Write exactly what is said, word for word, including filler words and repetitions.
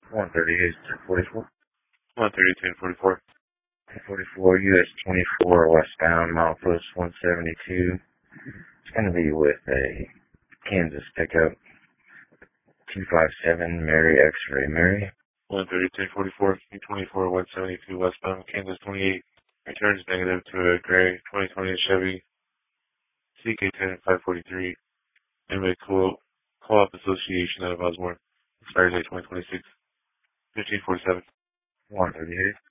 one thirty-eight, ten forty-four. one thirty, ten forty-four. ten forty-four, U S twenty-four, westbound, milepost one seventy-two. It's going to be with a Kansas pickup. two five seven, Mary X-ray, Mary. one thirty, ten forty-four, U twenty-four, one seventy-two, westbound, Kansas twenty-eight. Returns negative to a gray twenty twenty Chevy C K ten five forty-three. Inmate Co- Co-op Association out of Osborne. Expires date twenty twenty-six. fifteen forty-seven. one thirty-eight.